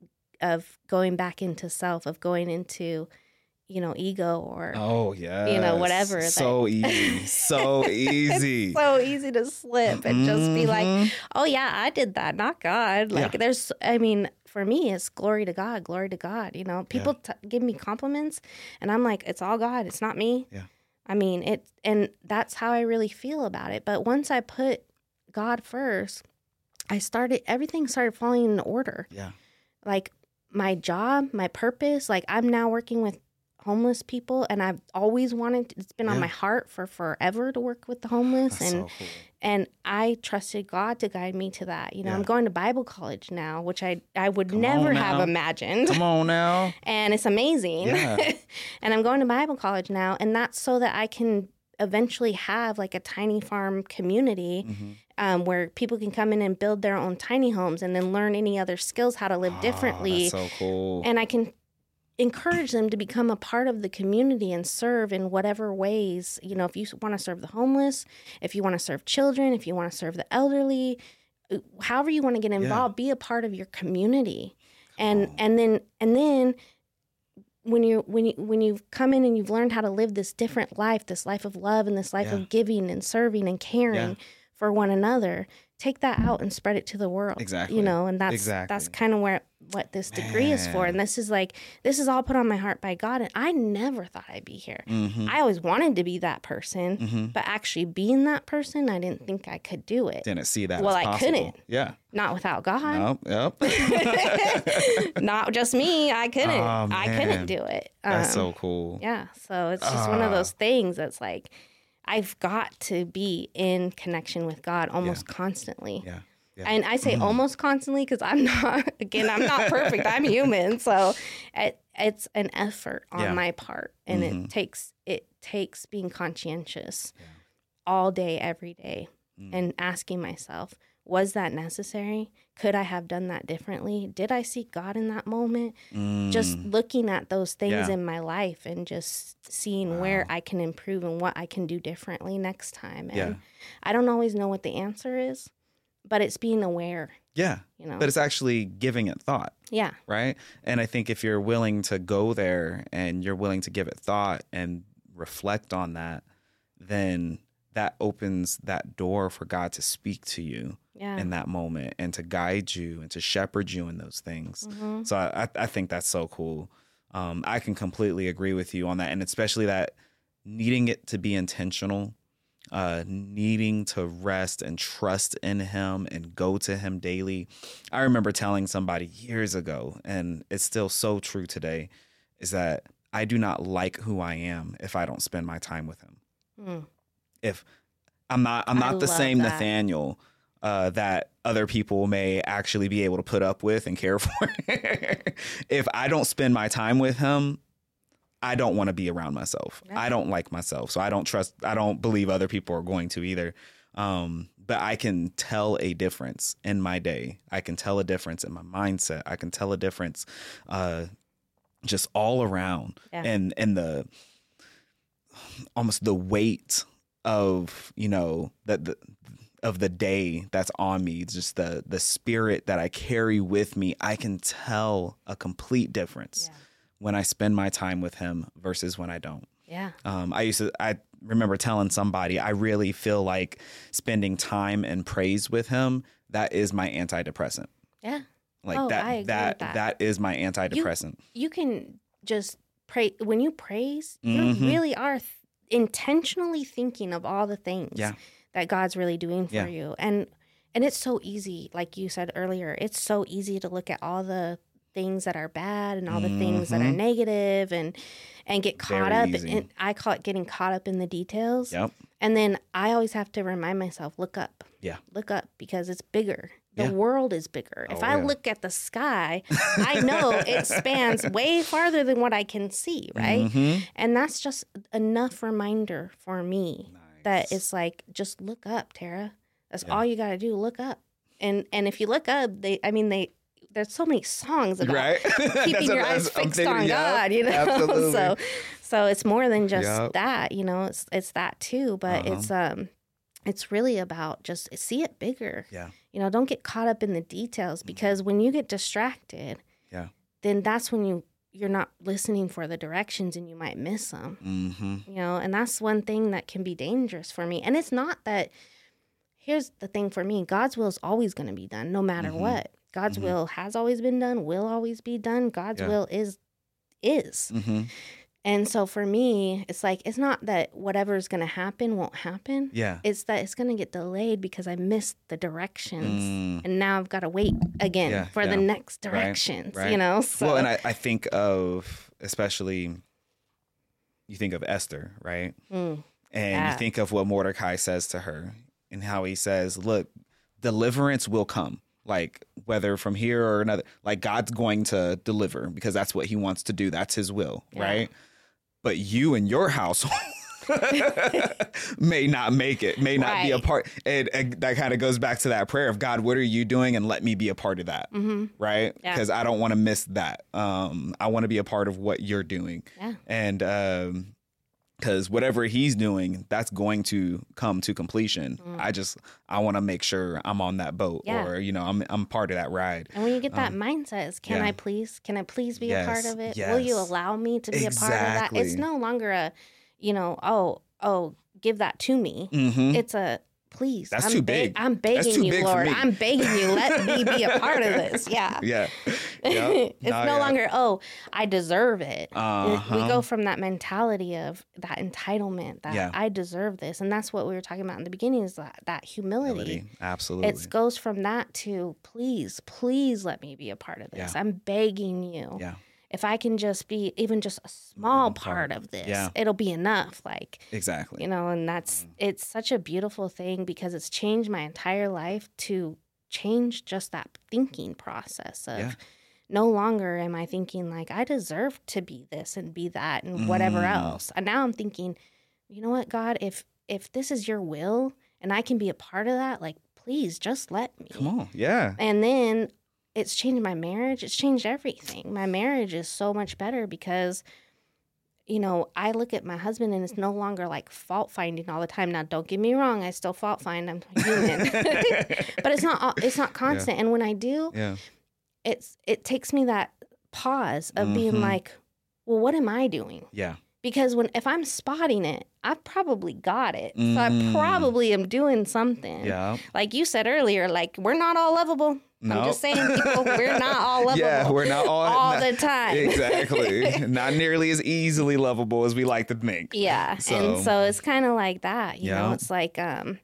going back into self, of going into, you know, ego or, you know, whatever. So easy. So easy. It's so easy to slip and just be like, oh yeah, I did that, not God. Like I mean, for me, it's glory to God, you know, people give me compliments and I'm like, it's all God. It's not me. Yeah. I mean, and that's how I really feel about it. But once I put God first, everything started falling in order. Yeah. Like my job, my purpose, like I'm now working with homeless people and I've always wanted, it's been on my heart for forever to work with the homeless. That's so cool. And I trusted God to guide me to that. You know, I'm going to Bible college now, which I would never have imagined. Come on now. And it's amazing. Yeah. And I'm going to Bible college now. And that's so that I can eventually have like a tiny farm community where people can come in and build their own tiny homes and then learn any other skills, how to live differently. That's so cool. And I can encourage them to become a part of the community and serve in whatever ways, you know, if you want to serve the homeless, if you want to serve children, if you want to serve the elderly, however you want to get involved, be a part of your community. And then when you've come in and you've learned how to live this different life, this life of love and this life of giving and serving and caring for one another, take that out and spread it to the world. Exactly. You know, and that's kind of what this degree is for. And this is all put on my heart by God. And I never thought I'd be here. I always wanted to be that person, but actually being that person, I didn't think I could do it. Didn't see that. Well, as I possible. couldn't. Yeah. Not without God. Nope. Yep. Not just me. I couldn't. Oh, I couldn't do it. That's so cool. Yeah. So it's just one of those things that's like, I've got to be in connection with God almost constantly. Yeah. And I say almost constantly because I'm not perfect. I'm human. So it's an effort on my part. And it takes being conscientious all day, every day, and asking myself, was that necessary? Could I have done that differently? Did I seek God in that moment? Just looking at those things in my life and just seeing where I can improve and what I can do differently next time. And I don't always know what the answer is, but it's being aware. Yeah. You know? But it's actually giving it thought. Yeah. Right. And I think if you're willing to go there and you're willing to give it thought and reflect on that, then that opens that door for God to speak to you in that moment and to guide you and to shepherd you in those things. So I think that's so cool. I can completely agree with you on that. And especially that needing it to be intentional, needing to rest and trust in him and go to him daily. I remember telling somebody years ago, and it's still so true today, is that I do not like who I am if I don't spend my time with him. If I'm not the same that Nathaniel that other people may actually be able to put up with and care for. If I don't spend my time with him, I don't want to be around myself. Right. I don't like myself. So I don't believe other people are going to either. But I can tell a difference in my day. I can tell a difference in my mindset. I can tell a difference just all around. And the almost the weight of, you know, of the day that's on me, just the spirit that I carry with me. I can tell a complete difference when I spend my time with him versus when I don't. Yeah. I remember telling somebody, I really feel like spending time and praise with him, that is my antidepressant. Yeah. Like that is my antidepressant. You can just pray. When you praise, you really are intentionally thinking of all the things that God's really doing for you. And it's so easy, like you said earlier, it's so easy to look at all the things that are bad and all the things that are negative and get caught up. And I call it getting caught up in the details. Yep. And then I always have to remind myself, look up. Yeah. Look up because it's bigger. The world is bigger. If I look at the sky, I know it spans way farther than what I can see, right? And that's just enough reminder for me that it's like, just look up, Tara. That's all you got to do. Look up. And if you look up, there's so many songs about keeping your eyes fixed on God, you know? Absolutely. So it's more than just that, you know, it's that too, but it's really about just see it bigger. Yeah. You know, don't get caught up in the details because when you get distracted, then that's when you're not listening for the directions and you might miss them. You know, and that's one thing that can be dangerous for me. And it's not that, here's the thing for me, God's will is always going to be done no matter what. God's will has always been done, will always be done. God's will is. And so for me, it's like, it's not that whatever's going to happen won't happen. Yeah. It's that it's going to get delayed because I missed the directions. And now I've got to wait again for the next directions, you know? So. Well, and I think of, especially, you think of Esther, right? And you think of what Mordecai says to her and how he says, look, deliverance will come. Like, whether from here or another, like, God's going to deliver because that's what he wants to do. That's his will, right? But you and your household may not make it, may not be a part. And that kind of goes back to that prayer of, God, what are you doing? And let me be a part of that, right? Because I don't want to miss that. I want to be a part of what you're doing. Yeah. And because whatever he's doing, that's going to come to completion. I want to make sure I'm on that boat or, you know, I'm part of that ride. And when you get that mindset, is can I please be a part of it? Will you allow me to be a part of that? It's no longer a, you know, oh, give that to me. It's a, please. That's too big. I'm begging you, Lord. I'm begging you. Let me be a part of this. Yeah. Yeah. Yep. It's no longer, oh, I deserve it. Uh-huh. We go from that mentality of that entitlement, that I deserve this. And that's what we were talking about in the beginning, is that humility. Absolutely. It goes from that to, please let me be a part of this. I'm begging you. Yeah. If I can just be even just a small part of this, it'll be enough. Like, exactly. And it's such a beautiful thing, because it's changed my entire life to change just that thinking process of no longer am I thinking like I deserve to be this and be that and whatever else. And now I'm thinking, you know what, God, if this is your will and I can be a part of that, like, please just let me. Come on. Yeah. And then it's changed my marriage. It's changed everything. My marriage is so much better because, I look at my husband and it's no longer like fault finding all the time. Now, don't get me wrong. I still fault find. I'm human, but it's not constant. And when I do, it takes me that pause of being like, well, what am I doing? Yeah. Because if I'm spotting it, I've probably got it. So I probably am doing something. Yeah. Like you said earlier, like, we're not all lovable. No. I'm just saying, people, we're not all lovable. Yeah, we're not all the time. Exactly. Not nearly as easily lovable as we like to think. Yeah. And so it's kind of like that, you know. It's like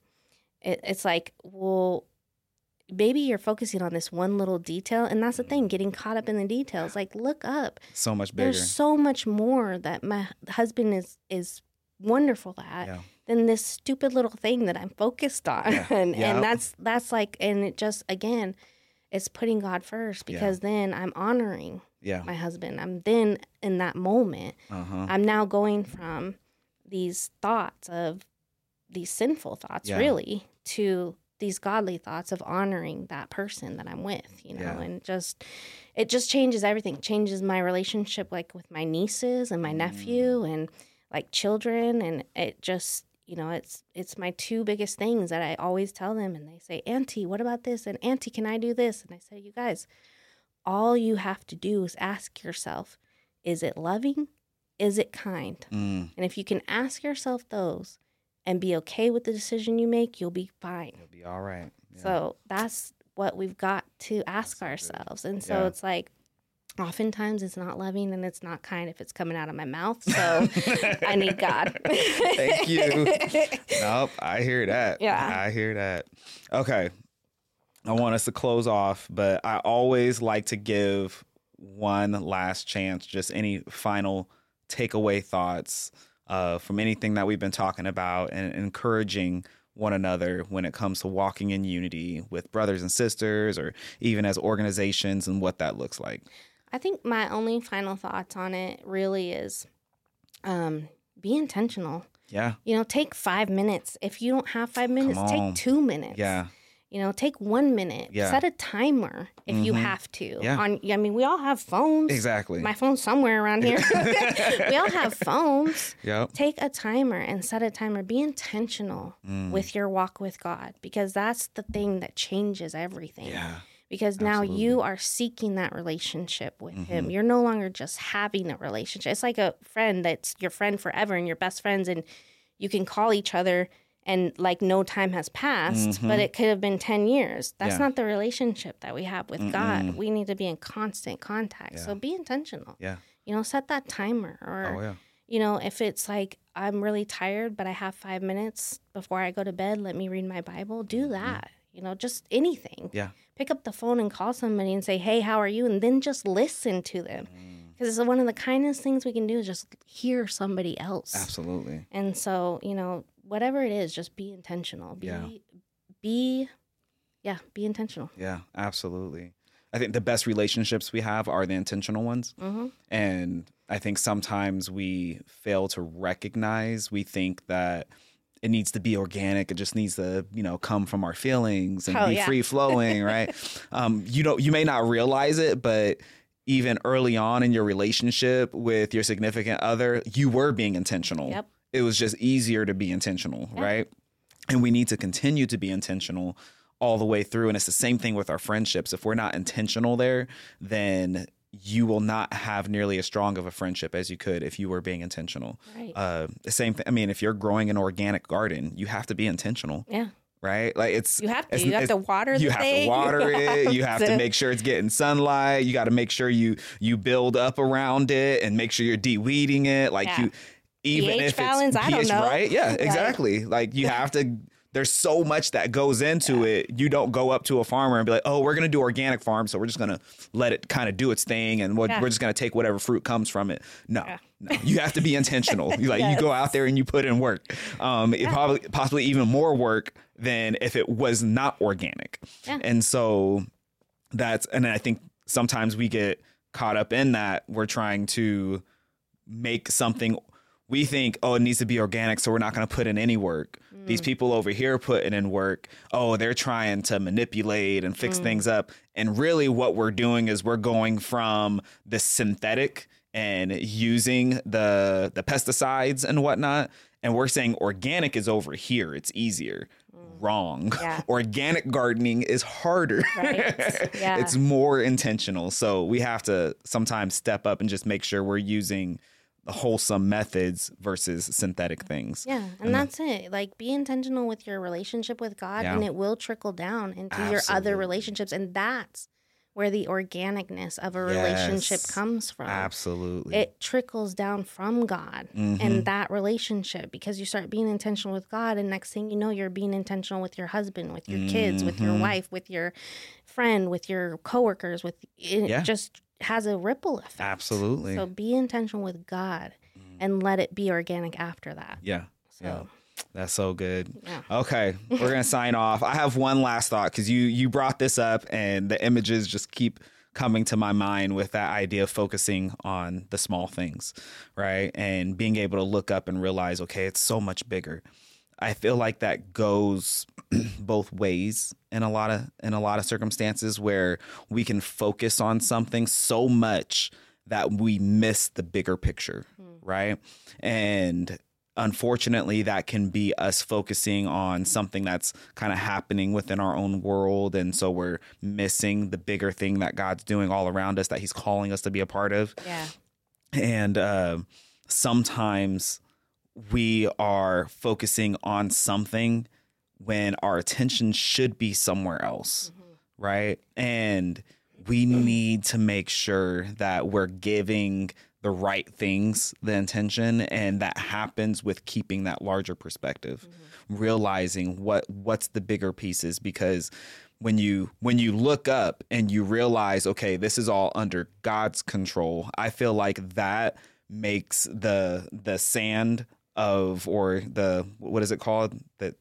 it's like, well, maybe you're focusing on this one little detail, and that's the thing, getting caught up in the details. Like, look up. So much bigger. There's so much more that my husband is wonderful at than this stupid little thing that I'm focused on. Yeah. And that's like, and it just, again, it's putting God first, because then I'm honoring my husband. I'm then in that moment, I'm now going from these thoughts of these sinful thoughts really to these godly thoughts of honoring that person that I'm with, and it just changes everything. It changes my relationship, like with my nieces and my nephew and like children. And it just, it's my two biggest things that I always tell them. And they say, Auntie, what about this? And Auntie, can I do this? And I say, you guys, all you have to do is ask yourself, is it loving? Is it kind? And if you can ask yourself those and be okay with the decision you make, you'll be fine. You'll be all right. Yeah. So that's what we've got to ask ourselves. And so it's like, oftentimes it's not loving and it's not kind if it's coming out of my mouth. So I need God. Thank you. Nope, I hear that. Yeah. I hear that. Okay. I want us to close off, but I always like to give one last chance, just any final takeaway thoughts from anything that we've been talking about, and encouraging one another when it comes to walking in unity with brothers and sisters, or even as organizations, and what that looks like. I think my only final thoughts on it really is be intentional. Yeah. Take 5 minutes. If you don't have 5 minutes, take 2 minutes. Yeah. Take 1 minute. Yeah. Set a timer if you have to. Yeah. We all have phones. Exactly. My phone's somewhere around here. We all have phones. Yep. Take a timer and set a timer. Be intentional with your walk with God, because that's the thing that changes everything. Yeah. Because now you are seeking that relationship with him. You're no longer just having a relationship. It's like a friend that's your friend forever and you're best friends, and you can call each other and like no time has passed, but it could have been 10 years. That's not the relationship that we have with God. We need to be in constant contact. Yeah. So be intentional. Yeah. Set that timer. Or, if it's like, I'm really tired, but I have 5 minutes before I go to bed, let me read my Bible. Do that. Just anything. Yeah. Pick up the phone and call somebody and say, hey, how are you? And then just listen to them. Because it's one of the kindest things we can do is just hear somebody else. Absolutely. And so, whatever it is, just be intentional. Be intentional. Yeah, absolutely. I think the best relationships we have are the intentional ones. And I think sometimes we fail to recognize, we think that it needs to be organic. It just needs to, come from our feelings and be free flowing, right? You may not realize it, but even early on in your relationship with your significant other, you were being intentional. Yep. It was just easier to be intentional, right? And we need to continue to be intentional all the way through. And it's the same thing with our friendships. If we're not intentional there, then you will not have nearly as strong of a friendship as you could if you were being intentional. Right. The same thing. I mean, if you're growing an organic garden, you have to be intentional. Yeah. right? Like you have to water the thing. You have to water it. You have to make sure it's getting sunlight. You got to make sure you build up around it and make sure you're de-weeding it. Like even pH if balance, it's I don't pH know. right. Yeah, exactly. Like you have to. There's so much that goes into it. You don't go up to a farmer and be like, oh, we're going to do organic farm, so we're just going to let it kind of do its thing, and we're just going to take whatever fruit comes from it. No, you have to be intentional. You go out there and you put in work. It possibly even more work than if it was not organic. Yeah. And so and I think sometimes we get caught up in that. We're trying to make something. We think, oh, it needs to be organic, so we're not going to put in any work. These people over here putting in work, oh, they're trying to manipulate and fix things up. And really what we're doing is we're going from the synthetic and using the pesticides and whatnot. And we're saying organic is over here. It's easier. Wrong. Yeah. Organic gardening is harder. Right. Yeah. It's more intentional. So we have to sometimes step up and just make sure we're using wholesome methods versus synthetic things. Yeah. And that's it. Like, be intentional with your relationship with God, and it will trickle down into your other relationships. And that's where the organicness of a relationship comes from. Absolutely. It trickles down from God and that relationship, because you start being intentional with God, and next thing you know, you're being intentional with your husband, with your kids, with your wife, with your friend, with your coworkers, it just has a ripple effect. Absolutely. So be intentional with God and let it be organic after that. Yeah. So that's so good. Yeah. Okay. We're going to sign off. I have one last thought, because you brought this up and the images just keep coming to my mind with that idea of focusing on the small things, right? And being able to look up and realize, okay, it's so much bigger. I feel like that goes both ways in a lot of circumstances, where we can focus on something so much that we miss the bigger picture, right? And unfortunately, that can be us focusing on something that's kind of happening within our own world, and so we're missing the bigger thing that God's doing all around us, that He's calling us to be a part of. Yeah. And sometimes we are focusing on something when our attention should be somewhere else, right? And we need to make sure that we're giving the right things the intention, and that happens with keeping that larger perspective, realizing what's the bigger pieces, because when you look up and you realize, okay, this is all under God's control, I feel like that makes the sand of, or the, what is it called?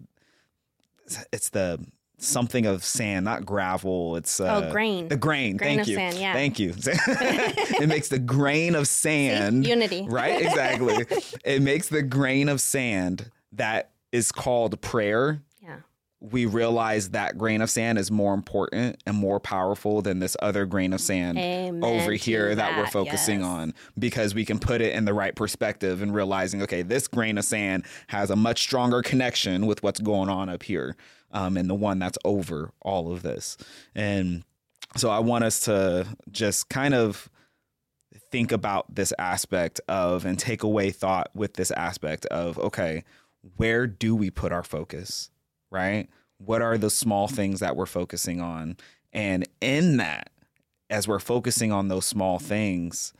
It's the something of sand, not gravel. It's grain. The grain. Grain Thank of you. Sand, yeah. Thank you. It makes the grain of sand. See? Unity. Right? Exactly. It makes the grain of sand that is called prayer. Yeah. We realize that grain of sand is more important and more powerful than this other grain of sand over here that we're focusing on, because we can put it in the right perspective and realizing, okay, this grain of sand has a much stronger connection with what's going on up here. And the one that's over all of this. And so I want us to just kind of think about this aspect of, and take away thought with this aspect of, okay, where do we put our focus, right? What are the small things that we're focusing on? And in that, as we're focusing on those small things,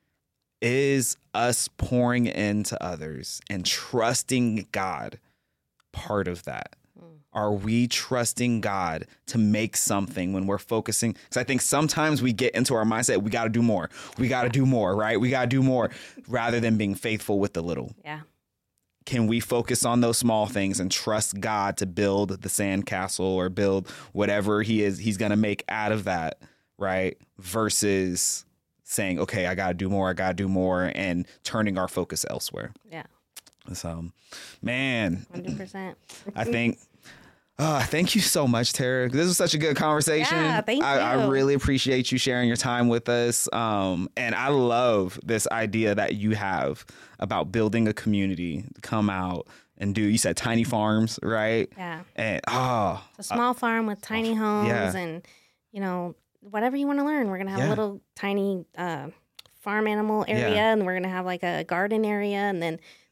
is us pouring into others and trusting God part of that? Are we trusting God to make something when we're focusing? Because I think sometimes we get into our mindset, we got to do more. We got to do more, right? We got to do more, rather than being faithful with the little. Yeah. Can we focus on those small things and trust God to build the sandcastle, or build whatever he's going to make out of that, right? Versus saying, okay, I got to do more, and turning our focus elsewhere. Yeah. So, man. 100%. I think... thank you so much, Tara. This was such a good conversation. Yeah, thank you. I really appreciate you sharing your time with us. And I love this idea that you have about building a community, come out and do, you said tiny farms, right? Yeah. And it's a small farm with tiny homes and, whatever you want to learn. We're going to have a little tiny farm animal area, and we're going to have like a garden area, and then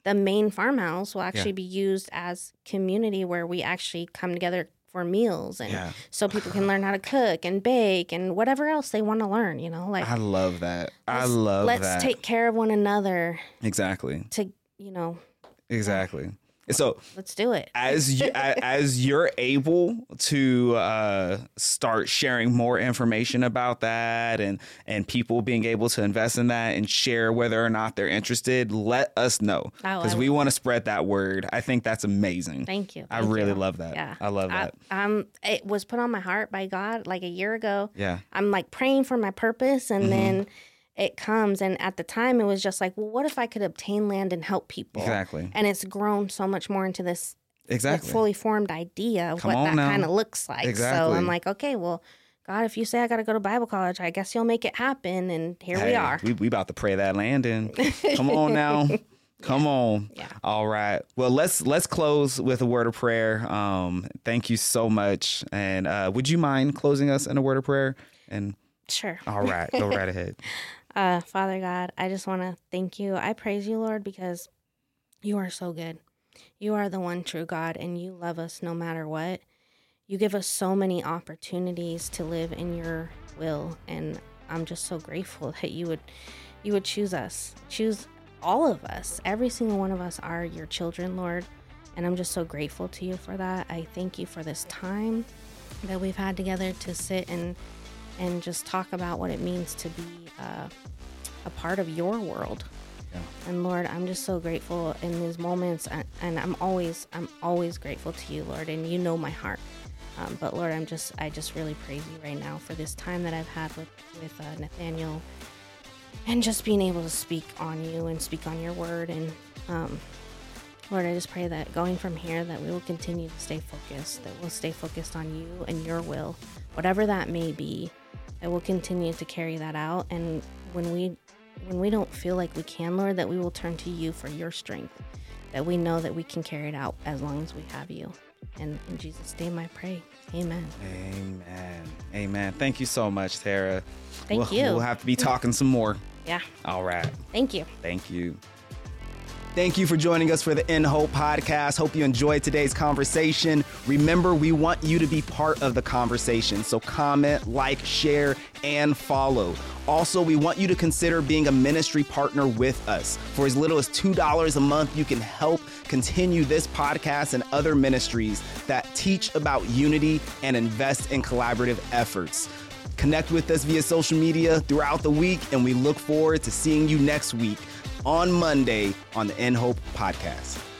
the main farmhouse will actually be used as community where we actually come together for meals, and so people can learn how to cook and bake and whatever else they want to learn, you know, like I love that. Let's take care of one another. Exactly. To, you know. Exactly. So let's do it. As you're able to start sharing more information about that, and people being able to invest in that and share whether or not they're interested, let us know, because we want to spread that word. I think that's amazing. Thank you. I really love that. Yeah. I love that. It was put on my heart by God like a year ago. Yeah. I'm like praying for my purpose, and then it comes, and at the time it was just like, well, what if I could obtain land and help people? Exactly. And it's grown so much more into this exactly fully formed idea of what that kind of looks like. Exactly. So I'm like, okay, well, God, if you say I got to go to Bible college, I guess you'll make it happen. And here we are. We about to pray that land in. Come on now. Come on. Yeah. All right. Well, let's close with a word of prayer. Thank you so much. And would you mind closing us in a word of prayer? And sure. All right. Go right ahead. Father God, I just want to thank you. I praise you, Lord, because you are so good. You are the one true God, and you love us no matter what. You give us so many opportunities to live in your will, and I'm just so grateful that you would choose us, choose all of us. Every single one of us are your children, Lord, and I'm just so grateful to you for that. I thank you for this time that we've had together to sit and just talk about what it means to be a part of your world. Yeah. And Lord, I'm just so grateful in these moments, and I'm always grateful to you, Lord, and you know my heart. But Lord, I just really praise you right now for this time that I've had with Nathaniel, and just being able to speak on you and speak on your word. And Lord, I just pray that going from here, that we will continue to stay focused, that we'll stay focused on you and your will, whatever that may be. That we'll continue to carry that out, and when we don't feel like we can, Lord, that we will turn to you for your strength, that we know that we can carry it out as long as we have you. And in Jesus' name I pray. Amen. Amen. Amen. Thank you so much, Tara. Thank you. We'll have to be talking some more. Yeah. All right. Thank you. Thank you. Thank you for joining us for the In Hope podcast. Hope you enjoyed today's conversation. Remember, we want you to be part of the conversation. So comment, like, share, and follow. Also, we want you to consider being a ministry partner with us. For as little as $2 a month, you can help continue this podcast and other ministries that teach about unity and invest in collaborative efforts. Connect with us via social media throughout the week, and we look forward to seeing you next week on Monday on the In Hope podcast.